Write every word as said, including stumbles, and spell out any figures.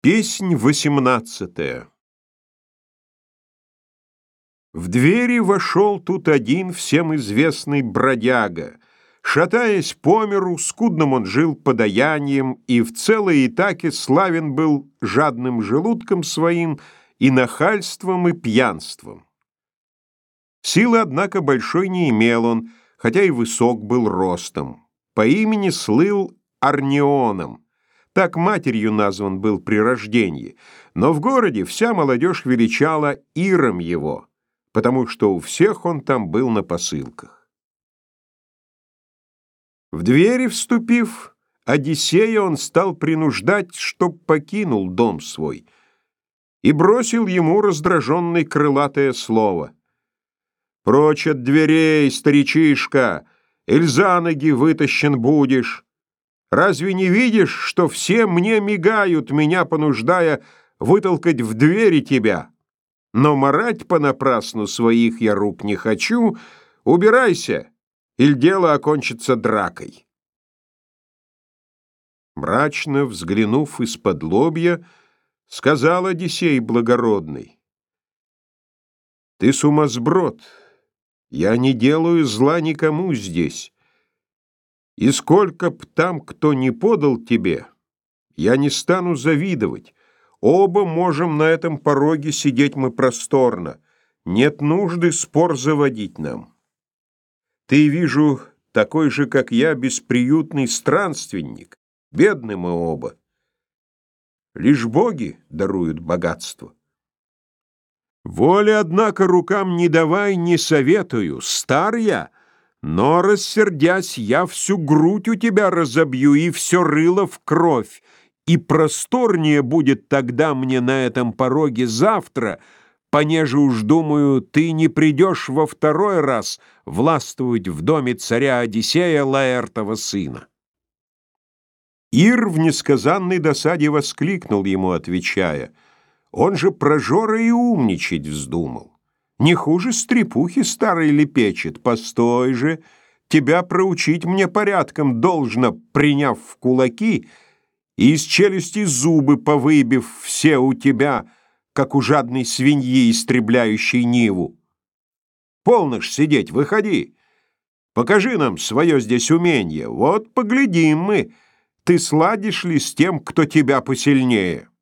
Песнь восемнадцатая. В двери вошел тут один всем известный бродяга. Шатаясь по миру, скудным он жил подаянием, и в целой Итаке славен был жадным желудком своим и нахальством, и пьянством. Силы, однако, большой не имел он, хотя и высок был ростом. По имени слыл Арнионом. Так матерью назван был при рождении, но в городе вся молодежь величала Иром его, потому что у всех он там был на посылках. В двери вступив, Одиссея он стал принуждать, чтоб покинул дом свой, и бросил ему раздраженный крылатое слово: «Прочь от дверей, старичишка, иль за ноги вытащен будешь! Разве не видишь, что все мне мигают, меня понуждая вытолкать в двери тебя? Но марать понапрасну своих я рук не хочу. Убирайся, иль дело окончится дракой». Мрачно взглянув из-под лобья, сказал Одиссей благородный: «Ты сумасброд, я не делаю зла никому здесь. И сколько б там кто не подал тебе, я не стану завидовать. Оба можем на этом пороге сидеть мы просторно. Нет нужды спор заводить нам. Ты, вижу, такой же, как я, бесприютный странственник. Бедны мы оба. Лишь боги даруют богатство. Воли, однако, рукам не давай, не советую. Стар я, но, рассердясь, я всю грудь у тебя разобью и все рыло в кровь, и просторнее будет тогда мне на этом пороге завтра, понеже уж, думаю, ты не придешь во второй раз властвовать в доме царя Одиссея, Лаэртова сына». Ир в несказанной досаде воскликнул ему, отвечая: «Он же прожора и умничать вздумал. Не хуже стрепухи старой лепечет. Постой же, тебя проучить мне порядком должно, приняв в кулаки и из челюсти зубы повыбив все у тебя, как у жадной свиньи, истребляющей ниву. Полно ж сидеть, выходи, покажи нам свое здесь уменье, вот поглядим мы, ты сладишь ли с тем, кто тебя посильнее».